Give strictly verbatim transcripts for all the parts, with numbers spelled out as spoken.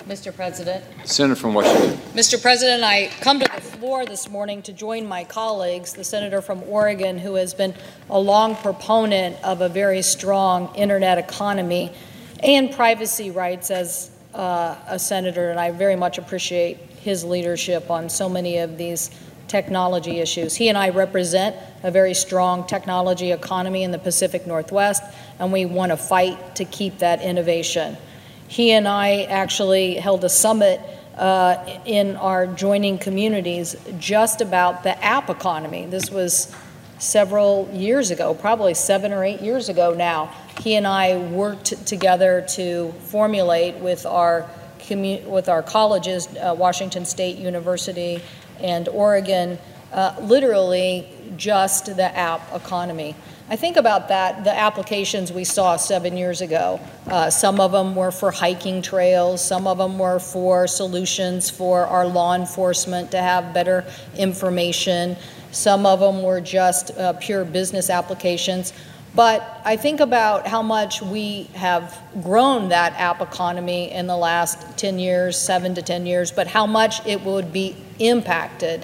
Mister President. Senator from Washington. Mister President, I come to the floor this morning to join my colleagues, the senator from Oregon, who has been a long proponent of a very strong internet economy and privacy rights as uh, a senator, and I very much appreciate his leadership on so many of these technology issues. He and I represent a very strong technology economy in the Pacific Northwest, and we want to fight to keep that innovation. He and I actually held a summit uh, in our joining communities just about the app economy. This was several years ago, probably seven or eight years ago now. He and I worked together to formulate with our commu- with our colleges, uh, Washington State University and Oregon, uh, literally just the app economy. I think about that, the applications we saw seven years ago. Uh, some of them were for hiking trails. Some of them were for solutions for our law enforcement to have better information. Some of them were just uh, pure business applications. But I think about how much we have grown that app economy in the last ten years, seven to ten years, but how much it would be impacted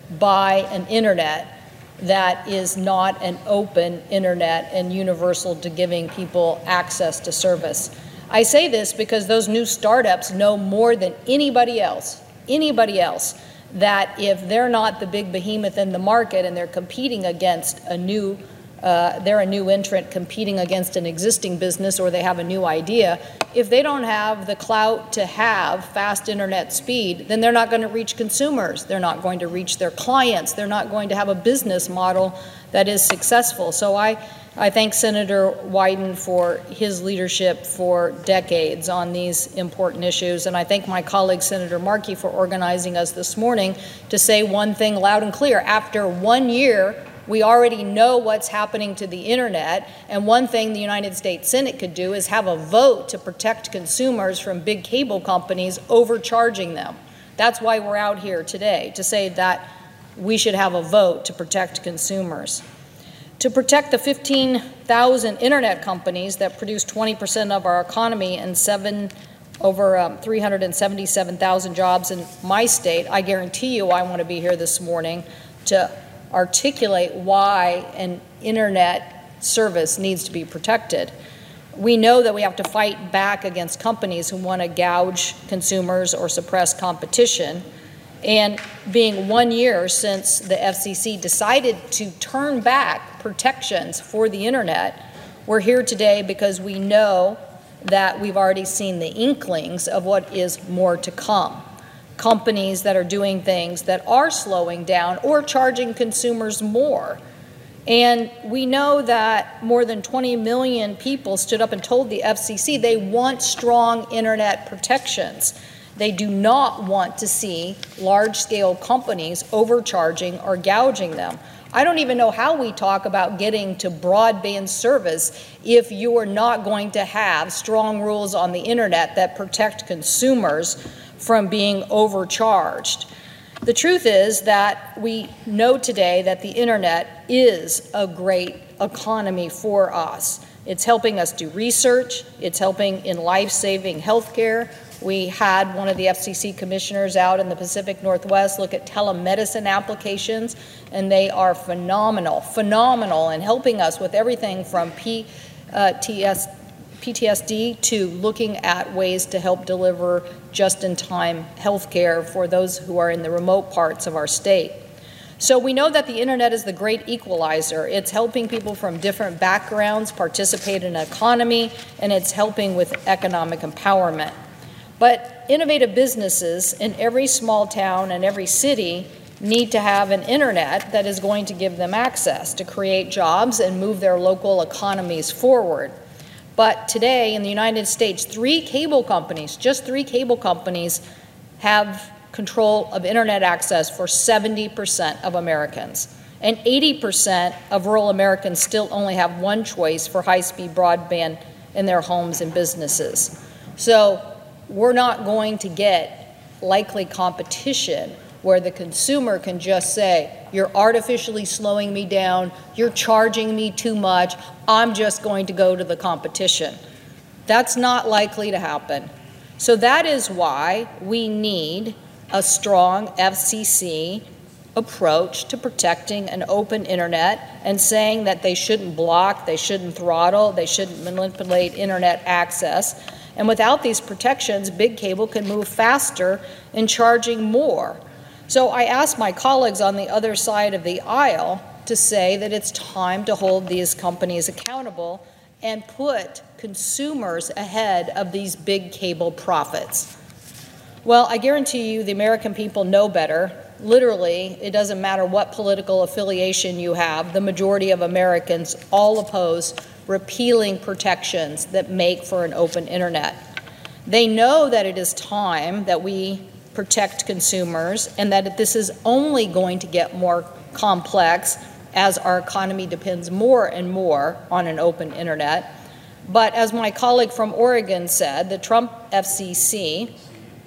by an internet that is not an open internet and universal to giving people access to service. I say this because those new startups know more than anybody else, anybody else, that if they're not the big behemoth in the market and they're competing against a new Uh, they're a new entrant competing against an existing business, or they have a new idea, if they don't have the clout to have fast internet speed, then they're not going to reach consumers. They're not going to reach their clients. They're not going to have a business model that is successful. So I, I thank Senator Wyden for his leadership for decades on these important issues, and I thank my colleague Senator Markey for organizing us this morning to say one thing loud and clear. After one year, we already know what's happening to the internet, and one thing the United States Senate could do is have a vote to protect consumers from big cable companies overcharging them. That's why we're out here today, to say that we should have a vote to protect consumers. To protect the fifteen thousand internet companies that produce twenty percent of our economy and seven over um, three hundred seventy-seven thousand jobs in my state, I guarantee you I want to be here this morning to articulate why an internet service needs to be protected. We know that we have to fight back against companies who want to gouge consumers or suppress competition. And being one year since the F C C decided to turn back protections for the internet, we're here today because we know that we've already seen the inklings of what is more to come. Companies that are doing things that are slowing down or charging consumers more. And we know that more than twenty million people stood up and told the F C C they want strong internet protections. They do not want to see large-scale companies overcharging or gouging them. I don't even know how we talk about getting to broadband service if you are not going to have strong rules on the internet that protect consumers from being overcharged. The truth is that we know today that the internet is a great economy for us. It's helping us do research. It's helping in life-saving healthcare. We had one of the F C C commissioners out in the Pacific Northwest look at telemedicine applications, and they are phenomenal, phenomenal in helping us with everything from P T S D P T S D to looking at ways to help deliver just-in-time health care for those who are in the remote parts of our state. So we know that the internet is the great equalizer. It's helping people from different backgrounds participate in an economy, and it's helping with economic empowerment. But innovative businesses in every small town and every city need to have an internet that is going to give them access to create jobs and move their local economies forward. But today in the United States, three cable companies, just three cable companies, have control of internet access for seventy percent of Americans. And eighty percent of rural Americans still only have one choice for high-speed broadband in their homes and businesses. So we're not going to get likely competition where the consumer can just say, you're artificially slowing me down, you're charging me too much, I'm just going to go to the competition. That's not likely to happen. So that is why we need a strong F C C approach to protecting an open internet and saying that they shouldn't block, they shouldn't throttle, they shouldn't manipulate internet access. And without these protections, big cable can move faster in charging more. So I asked my colleagues on the other side of the aisle to say that it's time to hold these companies accountable and put consumers ahead of these big cable profits. Well, I guarantee you the American people know better. Literally, it doesn't matter what political affiliation you have, the majority of Americans all oppose repealing protections that make for an open internet. They know that it is time that we protect consumers and that this is only going to get more complex as our economy depends more and more on an open internet. But as my colleague from Oregon said, the Trump F C C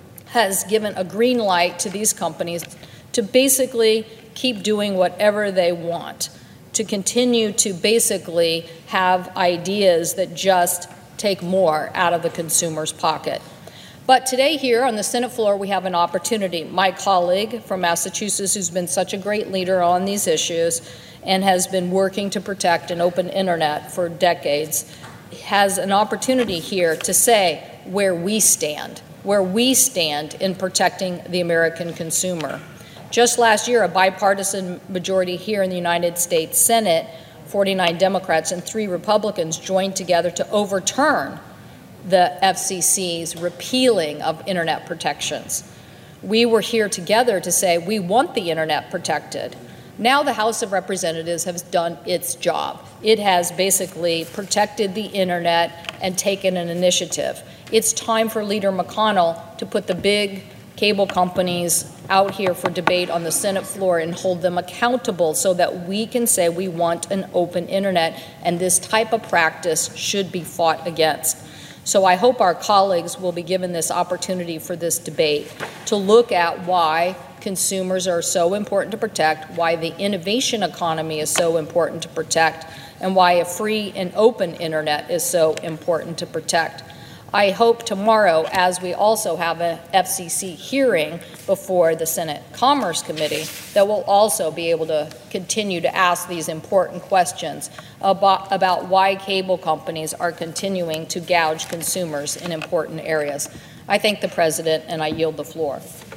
has given a green light to these companies to basically keep doing whatever they want, to continue to basically have ideas that just take more out of the consumer's pocket. But today here on the Senate floor, we have an opportunity. My colleague from Massachusetts, who's been such a great leader on these issues and has been working to protect an open internet for decades, has an opportunity here to say where we stand, where we stand in protecting the American consumer. Just last year, a bipartisan majority here in the United States Senate, forty-nine Democrats and three Republicans, joined together to overturn the F C C's repealing of internet protections. We were here together to say we want the internet protected. Now the House of Representatives has done its job. It has basically protected the internet and taken an initiative. It's time for Leader McConnell to put the big cable companies out here for debate on the Senate floor and hold them accountable so that we can say we want an open internet and this type of practice should be fought against. So I hope our colleagues will be given this opportunity for this debate to look at why consumers are so important to protect, why the innovation economy is so important to protect, and why a free and open internet is so important to protect. I hope tomorrow, as we also have an F C C hearing before the Senate Commerce Committee, that we'll also be able to continue to ask these important questions about, about why cable companies are continuing to gouge consumers in important areas. I thank the President, and I yield the floor.